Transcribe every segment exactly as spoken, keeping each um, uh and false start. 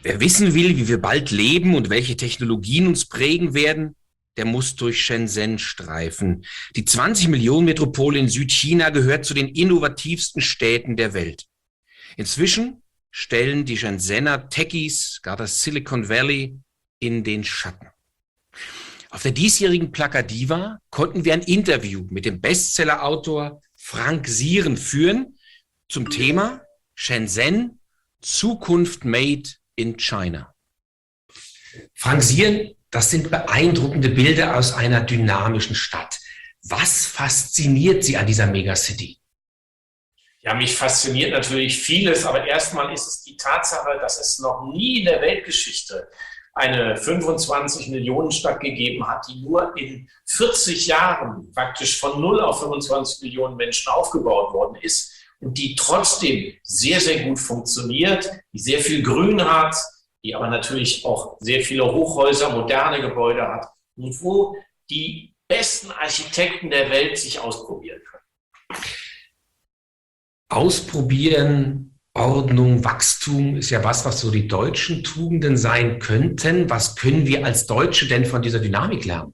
Wer wissen will, wie wir bald leben und welche Technologien uns prägen werden, der muss durch Shenzhen streifen. Die zwanzig Millionen Metropole in Südchina gehört zu den innovativsten Städten der Welt. Inzwischen stellen die Shenzhener Techies gar das Silicon Valley in den Schatten. Auf der diesjährigen Plakadiva konnten wir ein Interview mit dem Bestsellerautor Frank Sieren führen zum Thema Shenzhen, Zukunft made in China. Frank Sieren, das sind beeindruckende Bilder aus einer dynamischen Stadt. Was fasziniert Sie an dieser Megacity? Ja, mich fasziniert natürlich vieles, aber erstmal ist es die Tatsache, dass es noch nie in der Weltgeschichte eine fünfundzwanzig Millionen Stadt gegeben hat, die nur in vierzig Jahren praktisch von null auf fünfundzwanzig Millionen Menschen aufgebaut worden ist und die trotzdem sehr, sehr gut funktioniert, die sehr viel Grün hat, die aber natürlich auch sehr viele Hochhäuser, moderne Gebäude hat und wo die besten Architekten der Welt sich ausprobieren können. Ausprobieren, Ordnung, Wachstum ist ja was, was so die deutschen Tugenden sein könnten. Was können wir als Deutsche denn von dieser Dynamik lernen?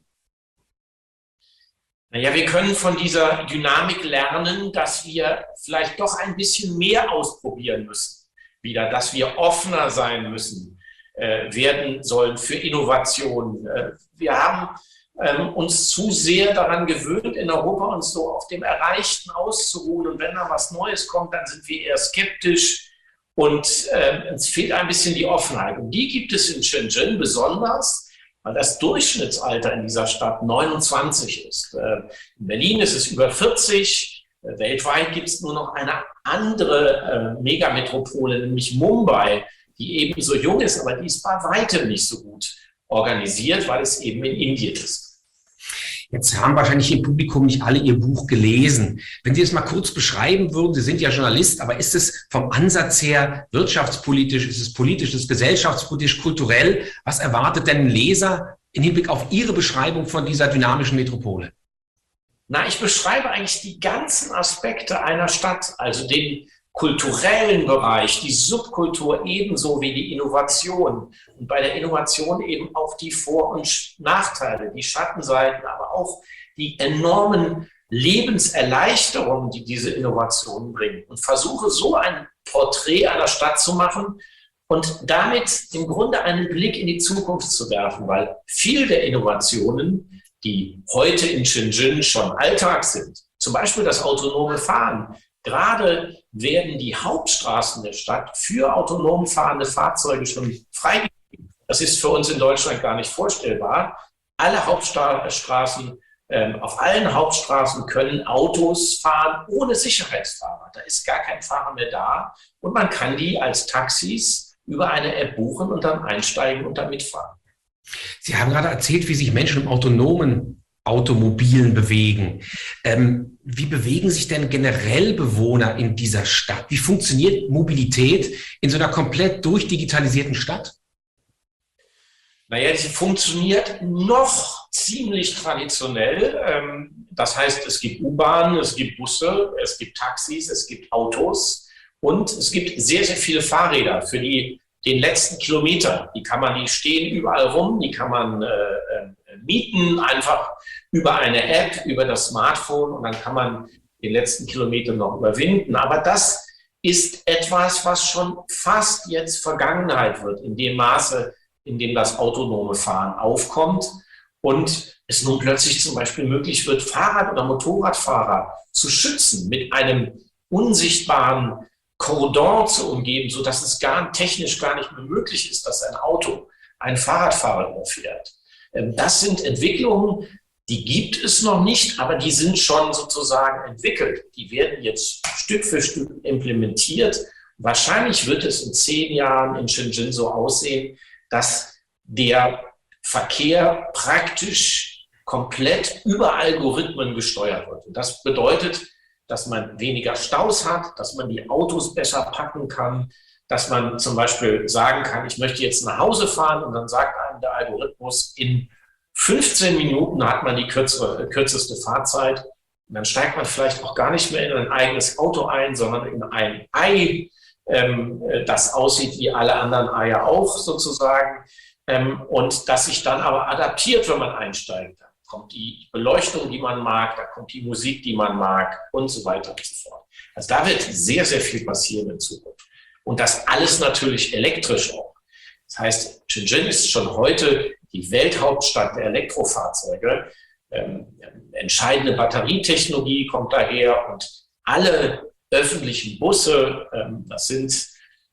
Naja, wir können von dieser Dynamik lernen, dass wir vielleicht doch ein bisschen mehr ausprobieren müssen. Wieder, dass wir offener sein müssen, äh, werden sollen für Innovation. Äh, wir haben ähm, uns zu sehr daran gewöhnt, in Europa uns so auf dem Erreichten auszuruhen. Und wenn da was Neues kommt, dann sind wir eher skeptisch. Und äh, uns fehlt ein bisschen die Offenheit. Und die gibt es in Shenzhen besonders, weil das Durchschnittsalter in dieser Stadt neunundzwanzig ist. Äh, in Berlin ist es über vierzig. Äh, weltweit gibt es nur noch eine andere äh, Megametropole, nämlich Mumbai, die eben so jung ist, aber die ist bei weitem nicht so gut organisiert, weil es eben in Indien ist. Jetzt haben wahrscheinlich im Publikum nicht alle Ihr Buch gelesen. Wenn Sie es mal kurz beschreiben würden, Sie sind ja Journalist, aber ist es vom Ansatz her wirtschaftspolitisch, ist es politisch, ist es gesellschaftspolitisch, kulturell? Was erwartet denn ein Leser im Hinblick auf Ihre Beschreibung von dieser dynamischen Metropole? Na, ich beschreibe eigentlich die ganzen Aspekte einer Stadt, also den kulturellen Bereich, die Subkultur ebenso wie die Innovation. Und bei der Innovation eben auch die Vor- und Nachteile, die Schattenseiten, aber auch die enormen Lebenserleichterungen, die diese Innovationen bringen. Und versuche so ein Porträt einer Stadt zu machen und damit im Grunde einen Blick in die Zukunft zu werfen, weil viele der Innovationen, die heute in Shenzhen schon Alltag sind, zum Beispiel das autonome Fahren, gerade werden die Hauptstraßen der Stadt für autonom fahrende Fahrzeuge schon freigegeben. Das ist für uns in Deutschland gar nicht vorstellbar. Alle Hauptstraßen, äh, auf allen Hauptstraßen können Autos fahren ohne Sicherheitsfahrer. Da ist gar kein Fahrer mehr da und man kann die als Taxis über eine App buchen und dann einsteigen und dann mitfahren. Sie haben gerade erzählt, wie sich Menschen im autonomen Automobilen bewegen. Ähm, wie bewegen sich denn generell Bewohner in dieser Stadt? Wie funktioniert Mobilität in so einer komplett durchdigitalisierten Stadt? Naja, sie funktioniert noch ziemlich traditionell. Ähm, das heißt, es gibt U-Bahnen, es gibt Busse, es gibt Taxis, es gibt Autos und es gibt sehr, sehr viele Fahrräder für die, den letzten Kilometer. Die kann man, die stehen überall rum, die kann man äh, äh, mieten, einfach über eine App, über das Smartphone und dann kann man den letzten Kilometer noch überwinden. Aber das ist etwas, was schon fast jetzt Vergangenheit wird, in dem Maße, in dem das autonome Fahren aufkommt und es nun plötzlich zum Beispiel möglich wird, Fahrrad- oder Motorradfahrer zu schützen, mit einem unsichtbaren Kordon zu umgeben, sodass es gar, technisch gar nicht mehr möglich ist, dass ein Auto einen Fahrradfahrer überfährt. Das sind Entwicklungen, die gibt es noch nicht, aber die sind schon sozusagen entwickelt. Die werden jetzt Stück für Stück implementiert. Wahrscheinlich wird es in zehn Jahren in Shenzhen so aussehen, dass der Verkehr praktisch komplett über Algorithmen gesteuert wird. Und das bedeutet, dass man weniger Staus hat, dass man die Autos besser packen kann, dass man zum Beispiel sagen kann, ich möchte jetzt nach Hause fahren und dann sagt einem der Algorithmus, in fünfzehn Minuten hat man die kürzere, kürzeste Fahrzeit. Und dann steigt man vielleicht auch gar nicht mehr in ein eigenes Auto ein, sondern in ein Ei, ähm, das aussieht wie alle anderen Eier auch sozusagen, ähm, und das sich dann aber adaptiert, wenn man einsteigt. Da kommt die Beleuchtung, die man mag, da kommt die Musik, die man mag und so weiter und so fort. Also da wird sehr, sehr viel passieren in Zukunft. Und das alles natürlich elektrisch auch. Das heißt, Shenzhen ist schon heute die Welthauptstadt der Elektrofahrzeuge. Ähm, entscheidende Batterietechnologie kommt daher und alle öffentlichen Busse, ähm, das sind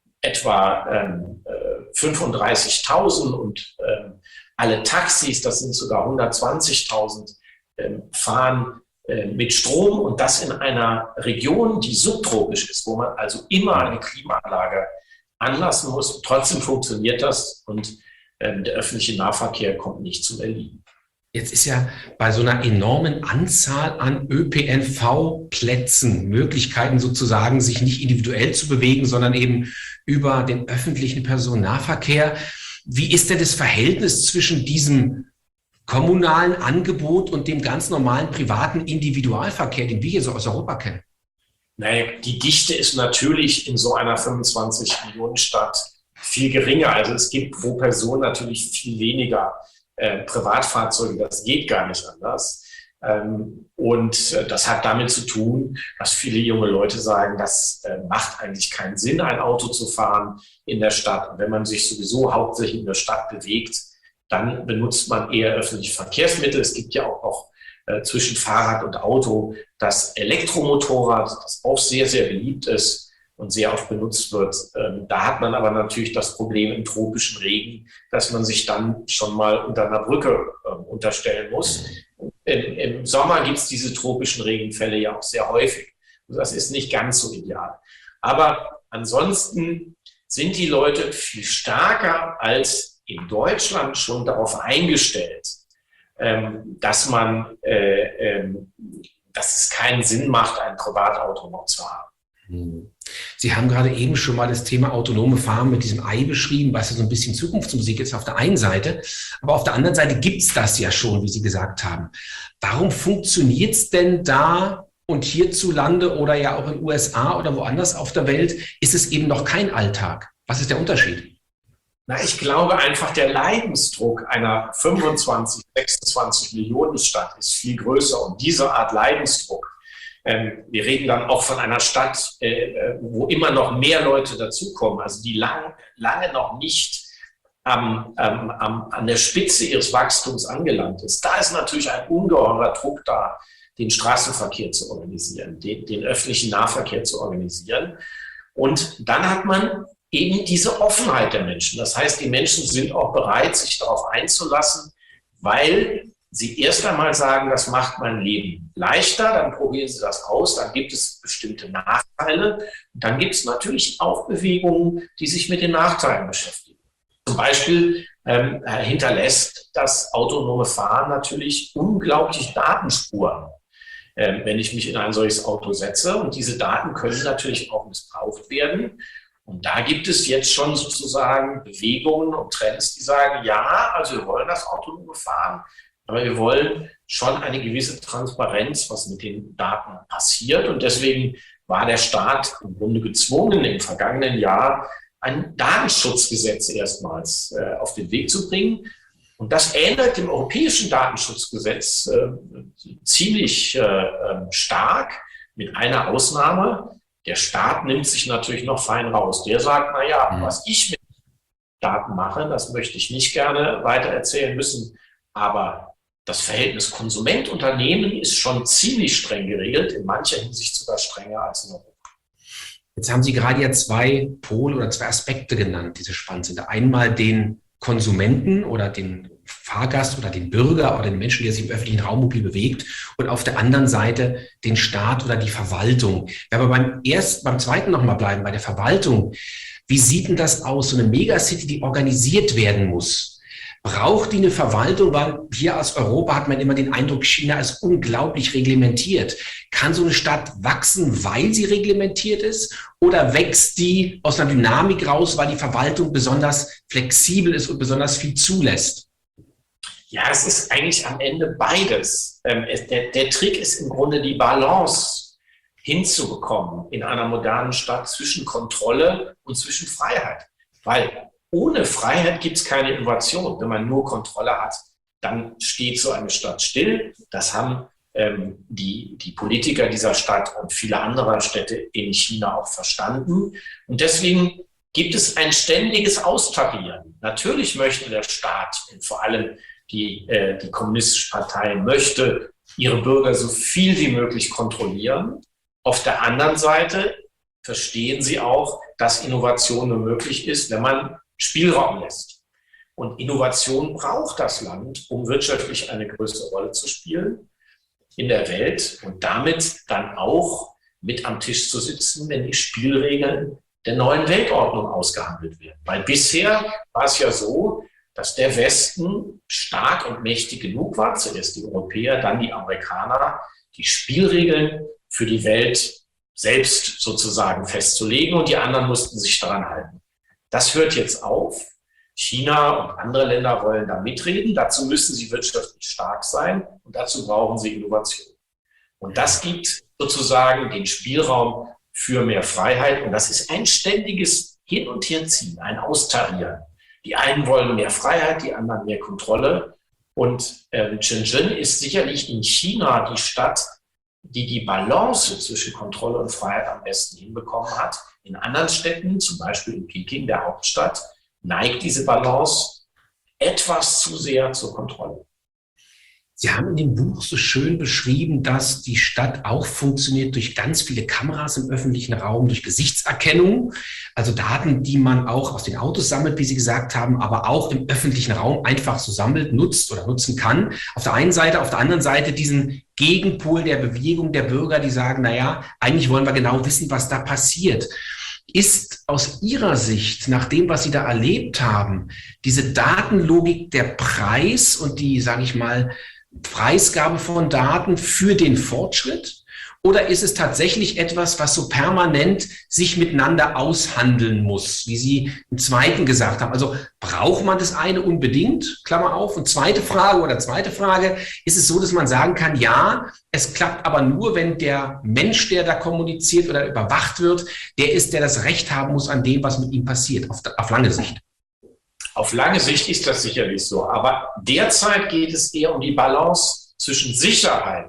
etwa ähm, fünfunddreißigtausend und ähm, alle Taxis, das sind sogar hundertzwanzigtausend, ähm, fahren äh, mit Strom und das in einer Region, die subtropisch ist, wo man also immer eine Klimaanlage anlassen muss. Trotzdem funktioniert das und ähm, der öffentliche Nahverkehr kommt nicht zum Erliegen. Jetzt ist ja bei so einer enormen Anzahl an Ö P N V-Plätzen, Möglichkeiten sozusagen, sich nicht individuell zu bewegen, sondern eben über den öffentlichen Personennahverkehr. Wie ist denn das Verhältnis zwischen diesem kommunalen Angebot und dem ganz normalen privaten Individualverkehr, den wir hier so aus Europa kennen? Naja, die Dichte ist natürlich in so einer fünfundzwanzig-Millionen-Stadt viel geringer. Also es gibt pro Person natürlich viel weniger Äh, Privatfahrzeuge, das geht gar nicht anders. Ähm, und äh, das hat damit zu tun, dass viele junge Leute sagen, das äh, macht eigentlich keinen Sinn, ein Auto zu fahren in der Stadt. Und wenn man sich sowieso hauptsächlich in der Stadt bewegt, dann benutzt man eher öffentliche Verkehrsmittel. Es gibt ja auch noch äh, zwischen Fahrrad und Auto das Elektromotorrad, das auch sehr, sehr beliebt ist und sehr oft benutzt wird. Ähm, da hat man aber natürlich das Problem im tropischen Regen, dass man sich dann schon mal unter einer Brücke ähm, unterstellen muss. Im, im Sommer gibt es diese tropischen Regenfälle ja auch sehr häufig. Also das ist nicht ganz so ideal. Aber ansonsten sind die Leute viel stärker als in Deutschland schon darauf eingestellt, ähm, dass man, äh, ähm, dass es keinen Sinn macht, ein Privatauto noch zu haben. Sie haben gerade eben schon mal das Thema autonome Fahren mit diesem Ei beschrieben, was ja so ein bisschen Zukunftsmusik ist auf der einen Seite. Aber auf der anderen Seite gibt es das ja schon, wie Sie gesagt haben. Warum funktioniert es denn da und hierzulande oder ja auch in den U S A oder woanders auf der Welt, ist es eben noch kein Alltag? Was ist der Unterschied? Na, ich glaube einfach, der Leidensdruck einer fünfundzwanzig, sechsundzwanzig Millionen Stadt ist viel größer. Und diese Art Leidensdruck, Ähm, wir reden dann auch von einer Stadt, äh, wo immer noch mehr Leute dazukommen, also die lang, lange noch nicht am, ähm, am, an der Spitze ihres Wachstums angelangt ist. Da ist natürlich ein ungeheurer Druck da, den Straßenverkehr zu organisieren, den, den öffentlichen Nahverkehr zu organisieren. Und dann hat man eben diese Offenheit der Menschen. Das heißt, die Menschen sind auch bereit, sich darauf einzulassen, weil Sie erst einmal sagen, das macht mein Leben leichter, dann probieren Sie das aus, dann gibt es bestimmte Nachteile. Und dann gibt es natürlich auch Bewegungen, die sich mit den Nachteilen beschäftigen. Zum Beispiel ähm, hinterlässt das autonome Fahren natürlich unglaublich Datenspuren, ähm, wenn ich mich in ein solches Auto setze. Und diese Daten können natürlich auch missbraucht werden. Und da gibt es jetzt schon sozusagen Bewegungen und Trends, die sagen, ja, also wir wollen das autonome Fahren, aber wir wollen schon eine gewisse Transparenz, was mit den Daten passiert. Und deswegen war der Staat im Grunde gezwungen, im vergangenen Jahr ein Datenschutzgesetz erstmals äh, auf den Weg zu bringen. Und das ähnelt dem europäischen Datenschutzgesetz äh, ziemlich äh, stark, mit einer Ausnahme. Der Staat nimmt sich natürlich noch fein raus. Der sagt, na ja, was ich mit Daten mache, das möchte ich nicht gerne weitererzählen müssen. Aber das Verhältnis Konsument-Unternehmen ist schon ziemlich streng geregelt, in mancher Hinsicht sogar strenger als in Europa. Jetzt haben Sie gerade ja zwei Pole oder zwei Aspekte genannt, die so spannend sind. Einmal den Konsumenten oder den Fahrgast oder den Bürger oder den Menschen, der sich im öffentlichen Raum mobil bewegt, und auf der anderen Seite den Staat oder die Verwaltung. Wenn wir beim ersten, beim zweiten nochmal bleiben, bei der Verwaltung, wie sieht denn das aus, so eine Megacity, die organisiert werden muss? Braucht die eine Verwaltung? Weil hier aus Europa hat man immer den Eindruck, China ist unglaublich reglementiert. Kann so eine Stadt wachsen, weil sie reglementiert ist? Oder wächst die aus einer Dynamik raus, weil die Verwaltung besonders flexibel ist und besonders viel zulässt? Ja, es ist eigentlich am Ende beides. Ähm, es, der, der Trick ist im Grunde die Balance hinzubekommen in einer modernen Stadt zwischen Kontrolle und zwischen Freiheit. Weil ohne Freiheit gibt es keine Innovation. Wenn man nur Kontrolle hat, dann steht so eine Stadt still. Das haben ähm, die, die Politiker dieser Stadt und viele andere Städte in China auch verstanden. Und deswegen gibt es ein ständiges Austarieren. Natürlich möchte der Staat, und vor allem die, äh, die Kommunistische Partei, möchte ihre Bürger so viel wie möglich kontrollieren. Auf der anderen Seite verstehen sie auch, dass Innovation nur möglich ist, wenn man Spielraum lässt. Und Innovation braucht das Land, um wirtschaftlich eine größere Rolle zu spielen in der Welt und damit dann auch mit am Tisch zu sitzen, wenn die Spielregeln der neuen Weltordnung ausgehandelt werden. Weil bisher war es ja so, dass der Westen stark und mächtig genug war, zuerst die Europäer, dann die Amerikaner, die Spielregeln für die Welt selbst sozusagen festzulegen und die anderen mussten sich daran halten. Das hört jetzt auf. China und andere Länder wollen da mitreden. Dazu müssen sie wirtschaftlich stark sein und dazu brauchen sie Innovation. Und das gibt sozusagen den Spielraum für mehr Freiheit und das ist ein ständiges Hin- und Herziehen, ein Austarieren. Die einen wollen mehr Freiheit, die anderen mehr Kontrolle. Und äh, Shenzhen ist sicherlich in China die Stadt, die die Balance zwischen Kontrolle und Freiheit am besten hinbekommen hat. In anderen Städten, zum Beispiel in Peking, der Hauptstadt, neigt diese Balance etwas zu sehr zur Kontrolle. Sie haben in dem Buch so schön beschrieben, dass die Stadt auch funktioniert durch ganz viele Kameras im öffentlichen Raum, durch Gesichtserkennung, also Daten, die man auch aus den Autos sammelt, wie Sie gesagt haben, aber auch im öffentlichen Raum einfach so sammelt, nutzt oder nutzen kann. Auf der einen Seite, auf der anderen Seite diesen Gegenpol der Bewegung der Bürger, die sagen, naja, eigentlich wollen wir genau wissen, was da passiert. Ist aus Ihrer Sicht, nach dem, was Sie da erlebt haben, diese Datenlogik der Preis und die, sage ich mal, Preisgabe von Daten für den Fortschritt? Oder ist es tatsächlich etwas, was so permanent sich miteinander aushandeln muss, wie Sie im Zweiten gesagt haben? Also braucht man das eine unbedingt, Klammer auf? Und zweite Frage oder zweite Frage, ist es so, dass man sagen kann, ja, es klappt aber nur, wenn der Mensch, der da kommuniziert oder überwacht wird, der ist, der das Recht haben muss an dem, was mit ihm passiert, auf, auf lange Sicht? Auf lange Sicht ist das sicherlich so. Aber derzeit geht es eher um die Balance zwischen Sicherheit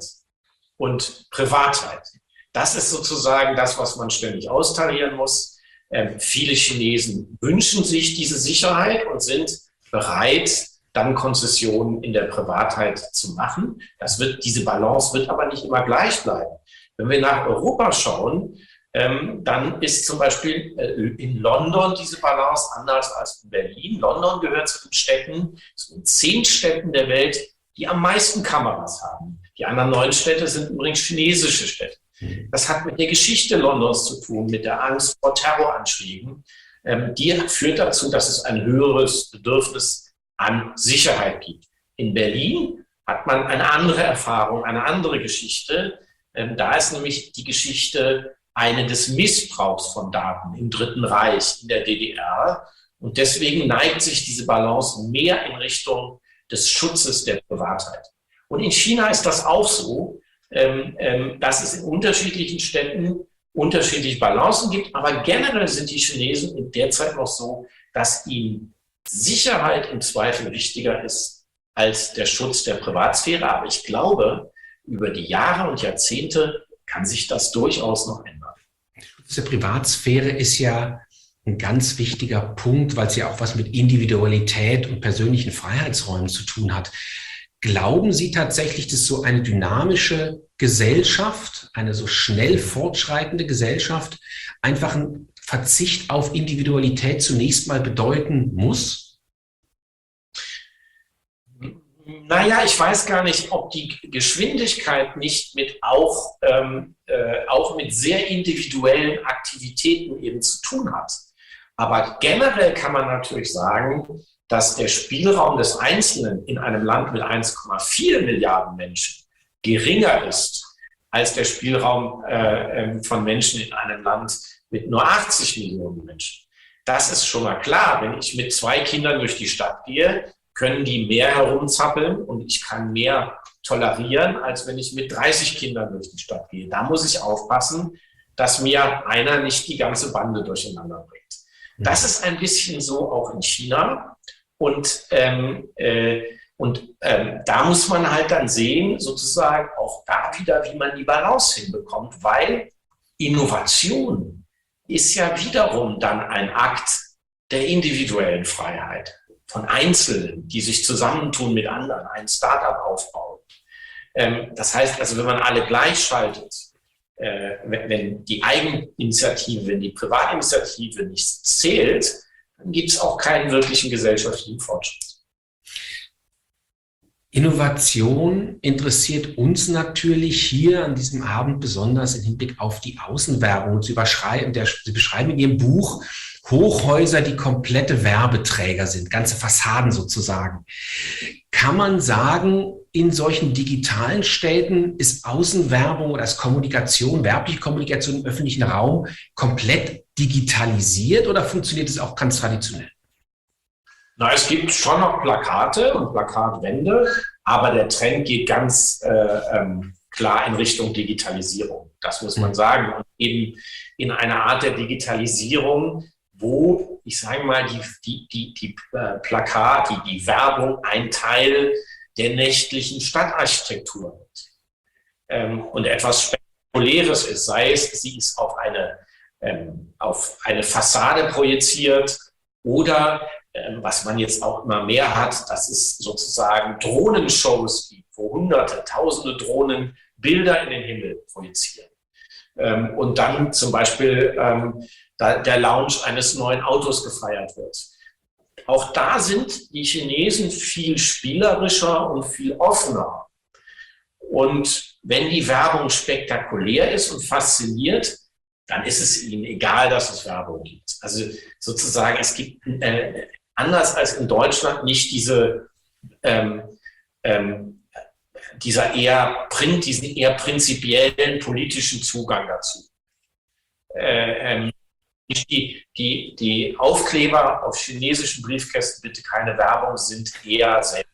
und Privatheit. Das ist sozusagen das, was man ständig austarieren muss. Ähm, viele Chinesen wünschen sich diese Sicherheit und sind bereit, dann Konzessionen in der Privatheit zu machen. Das wird, diese Balance wird aber nicht immer gleich bleiben. Wenn wir nach Europa schauen, ähm, dann ist zum Beispiel äh, in London diese Balance anders als in Berlin. London gehört zu den Städten, zu den zehn Städten der Welt, die am meisten Kameras haben. Die anderen neun Städte sind übrigens chinesische Städte. Das hat mit der Geschichte Londons zu tun, mit der Angst vor Terroranschlägen. Ähm, die führt dazu, dass es ein höheres Bedürfnis an Sicherheit gibt. In Berlin hat man eine andere Erfahrung, eine andere Geschichte. Ähm, da ist nämlich die Geschichte eine des Missbrauchs von Daten im Dritten Reich, in der D D R. Und deswegen neigt sich diese Balance mehr in Richtung des Schutzes der Privatheit. Und in China ist das auch so, ähm, ähm, dass es in unterschiedlichen Städten unterschiedliche Balancen gibt. Aber generell sind die Chinesen derzeit noch so, dass ihnen Sicherheit im Zweifel wichtiger ist als der Schutz der Privatsphäre. Aber ich glaube, über die Jahre und Jahrzehnte kann sich das durchaus noch ändern. Der Privatsphäre ist ja ein ganz wichtiger Punkt, weil es ja auch was mit Individualität und persönlichen Freiheitsräumen zu tun hat. Glauben Sie tatsächlich, dass so eine dynamische Gesellschaft, eine so schnell fortschreitende Gesellschaft einfach einen Verzicht auf Individualität zunächst mal bedeuten muss? Naja, ich weiß gar nicht, ob die Geschwindigkeit nicht mit auch, ähm, äh, auch mit sehr individuellen Aktivitäten eben zu tun hat. Aber generell kann man natürlich sagen, dass der Spielraum des Einzelnen in einem Land mit eins Komma vier Milliarden Menschen geringer ist als der Spielraum äh, von Menschen in einem Land mit nur achtzig Millionen Menschen. Das ist schon mal klar. Wenn ich mit zwei Kindern durch die Stadt gehe, können die mehr herumzappeln und ich kann mehr tolerieren, als wenn ich mit dreißig Kindern durch die Stadt gehe. Da muss ich aufpassen, dass mir einer nicht die ganze Bande durcheinander bringt. Das ist ein bisschen so auch in China. Und, ähm, äh, und ähm, da muss man halt dann sehen, sozusagen auch da wieder, wie man die Balance hinbekommt, weil Innovation ist ja wiederum dann ein Akt der individuellen Freiheit von Einzelnen, die sich zusammentun mit anderen, ein Start-up aufbauen. Ähm, das heißt also, wenn man alle gleichschaltet, äh, wenn, wenn die Eigeninitiative, wenn die Privatinitiative nicht zählt, dann gibt es auch keinen wirklichen gesellschaftlichen Fortschritt. Innovation interessiert uns natürlich hier an diesem Abend besonders im Hinblick auf die Außenwerbung. Sie beschreiben, Sie beschreiben in Ihrem Buch Hochhäuser, die komplette Werbeträger sind, ganze Fassaden sozusagen. Kann man sagen, in solchen digitalen Städten ist Außenwerbung oder ist Kommunikation, werbliche Kommunikation im öffentlichen Raum komplett digitalisiert oder funktioniert es auch ganz traditionell? Na, es gibt schon noch Plakate und Plakatwände, aber der Trend geht ganz äh, ähm, klar in Richtung Digitalisierung. Das muss man sagen. Und eben in einer Art der Digitalisierung, wo, ich sage mal, die, die, die, die äh, Plakat, die, die Werbung ein Teil der nächtlichen Stadtarchitektur wird. Ähm, und etwas Spektakuläres ist, sei es, sie ist auf eine, ähm, auf eine Fassade projiziert oder was man jetzt auch immer mehr hat, das ist sozusagen Drohnenshows gibt, wo hunderte, tausende Drohnen Bilder in den Himmel projizieren. Und dann zum Beispiel der Launch eines neuen Autos gefeiert wird. Auch da sind die Chinesen viel spielerischer und viel offener. Und wenn die Werbung spektakulär ist und fasziniert, dann ist es ihnen egal, dass es Werbung gibt. Also sozusagen, es gibt äh, anders als in Deutschland nicht diese, ähm, ähm, dieser eher, diesen eher prinzipiellen politischen Zugang dazu. Äh, ähm, die, die, die Aufkleber auf chinesischen Briefkästen, bitte keine Werbung, sind eher selbst.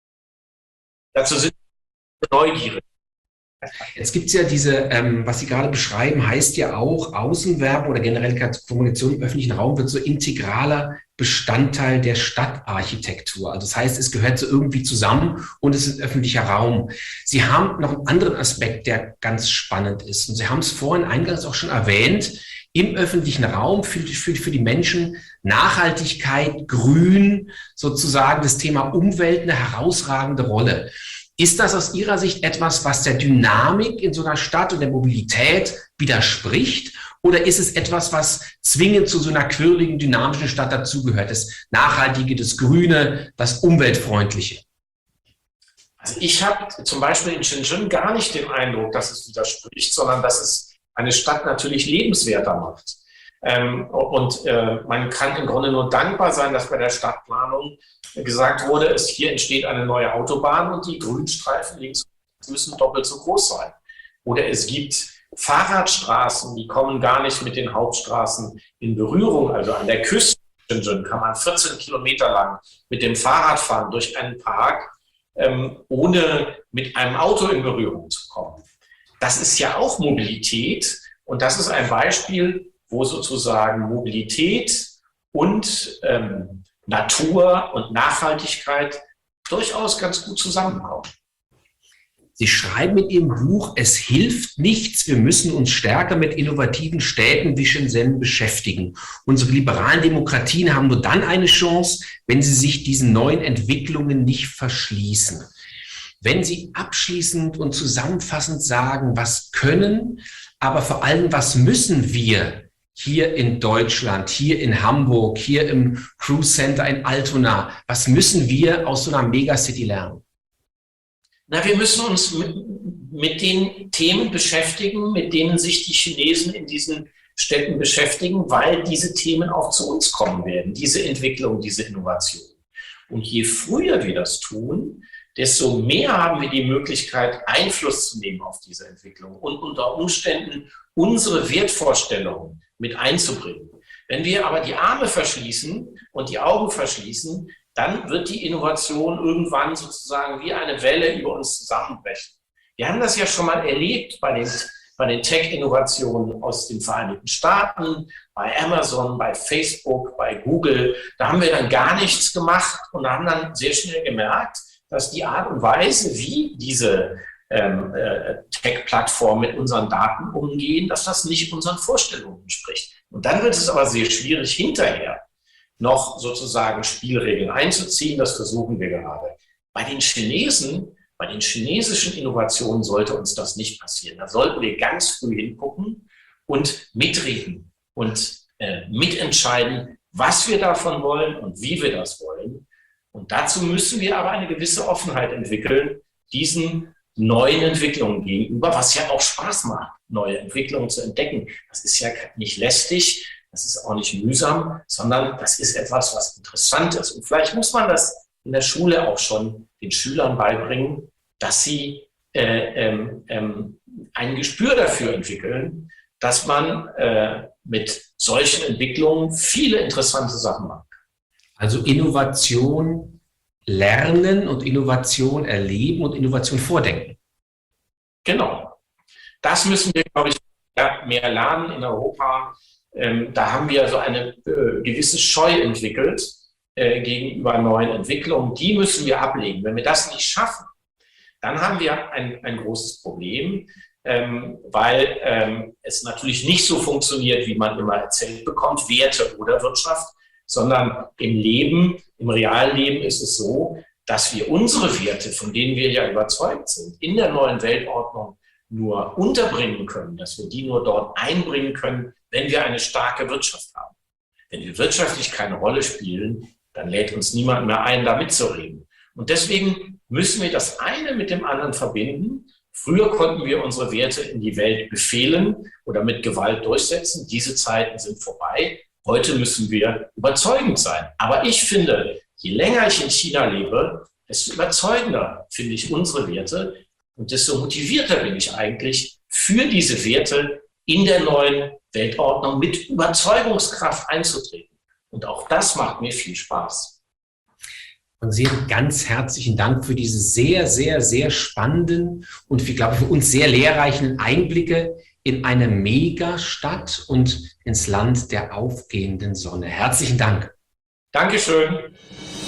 Dazu sind wir neugierig. Jetzt gibt es ja diese, ähm, was Sie gerade beschreiben, heißt ja auch, Außenwerbung oder generell Kommunikation im öffentlichen Raum wird so integraler Bestandteil der Stadtarchitektur. Also das heißt, es gehört so irgendwie zusammen und es ist öffentlicher Raum. Sie haben noch einen anderen Aspekt, der ganz spannend ist. Und Sie haben es vorhin eingangs auch schon erwähnt, im öffentlichen Raum für, für, für die Menschen Nachhaltigkeit, Grün, sozusagen das Thema Umwelt eine herausragende Rolle. Ist das aus Ihrer Sicht etwas, was der Dynamik in so einer Stadt und der Mobilität widerspricht? Oder ist es etwas, was zwingend zu so einer quirligen, dynamischen Stadt dazugehört? Das Nachhaltige, das Grüne, das Umweltfreundliche? Also ich habe zum Beispiel in Shenzhen gar nicht den Eindruck, dass es widerspricht, sondern dass es eine Stadt natürlich lebenswerter macht. Ähm, und äh, man kann im Grunde nur dankbar sein, dass bei der Stadtplanung gesagt wurde, es hier entsteht eine neue Autobahn und die Grünstreifen links müssen doppelt so groß sein. Oder es gibt Fahrradstraßen, die kommen gar nicht mit den Hauptstraßen in Berührung. Also an der Küste kann man vierzehn Kilometer lang mit dem Fahrrad fahren durch einen Park, ähm, ohne mit einem Auto in Berührung zu kommen. Das ist ja auch Mobilität und das ist ein Beispiel, wo sozusagen Mobilität und ähm, Natur und Nachhaltigkeit durchaus ganz gut zusammenkommen. Sie schreiben in Ihrem Buch, es hilft nichts, wir müssen uns stärker mit innovativen Städten wie Shenzhen beschäftigen. Unsere liberalen Demokratien haben nur dann eine Chance, wenn sie sich diesen neuen Entwicklungen nicht verschließen. Wenn Sie abschließend und zusammenfassend sagen, was können, aber vor allem, was müssen wir hier in Deutschland, hier in Hamburg, hier im Cruise Center in Altona, was müssen wir aus so einer Megacity lernen? Na, wir müssen uns mit, mit den Themen beschäftigen, mit denen sich die Chinesen in diesen Städten beschäftigen, weil diese Themen auch zu uns kommen werden, diese Entwicklung, diese Innovation. Und je früher wir das tun, desto mehr haben wir die Möglichkeit, Einfluss zu nehmen auf diese Entwicklung und unter Umständen unsere Wertvorstellungen mit einzubringen. Wenn wir aber die Arme verschließen und die Augen verschließen, dann wird die Innovation irgendwann sozusagen wie eine Welle über uns zusammenbrechen. Wir haben das ja schon mal erlebt bei den, bei den Tech-Innovationen aus den Vereinigten Staaten, bei Amazon, bei Facebook, bei Google. Da haben wir dann gar nichts gemacht und haben dann sehr schnell gemerkt, dass die Art und Weise, wie diese ähm, äh, Tech-Plattformen mit unseren Daten umgehen, dass das nicht unseren Vorstellungen entspricht. Und dann wird es aber sehr schwierig, hinterher noch sozusagen Spielregeln einzuziehen. Das versuchen wir gerade. Bei den Chinesen, bei den chinesischen Innovationen sollte uns das nicht passieren. Da sollten wir ganz früh hingucken und mitreden und äh, mitentscheiden, was wir davon wollen und wie wir das wollen. Und dazu müssen wir aber eine gewisse Offenheit entwickeln, diesen neuen Entwicklungen gegenüber, was ja auch Spaß macht, neue Entwicklungen zu entdecken. Das ist ja nicht lästig, das ist auch nicht mühsam, sondern das ist etwas, was interessant ist. Und vielleicht muss man das in der Schule auch schon den Schülern beibringen, dass sie äh, ähm, ähm, ein Gespür dafür entwickeln, dass man äh, mit solchen Entwicklungen viele interessante Sachen macht. Also Innovation lernen und Innovation erleben und Innovation vordenken. Genau. Das müssen wir, glaube ich, mehr lernen in Europa. Ähm, da haben wir so eine äh, gewisse Scheu entwickelt äh, gegenüber neuen Entwicklungen. Die müssen wir ablegen. Wenn wir das nicht schaffen, dann haben wir ein, ein großes Problem, ähm, weil ähm, es natürlich nicht so funktioniert, wie man immer erzählt bekommt, Werte oder Wirtschaft, sondern im Leben, im realen Leben ist es so, dass wir unsere Werte, von denen wir ja überzeugt sind, in der neuen Weltordnung nur unterbringen können, dass wir die nur dort einbringen können, wenn wir eine starke Wirtschaft haben. Wenn wir wirtschaftlich keine Rolle spielen, dann lädt uns niemand mehr ein, da mitzureden. Und deswegen müssen wir das eine mit dem anderen verbinden. Früher konnten wir unsere Werte in die Welt befehlen oder mit Gewalt durchsetzen. Diese Zeiten sind vorbei. Heute müssen wir überzeugend sein. Aber ich finde, je länger ich in China lebe, desto überzeugender finde ich unsere Werte und desto motivierter bin ich eigentlich, für diese Werte in der neuen Weltordnung mit Überzeugungskraft einzutreten. Und auch das macht mir viel Spaß. Und sehr ganz herzlichen Dank für diese sehr, sehr, sehr spannenden und, wie glaube ich, für uns sehr lehrreichen Einblicke in eine Megastadt und ins Land der aufgehenden Sonne. Herzlichen Dank. Dankeschön.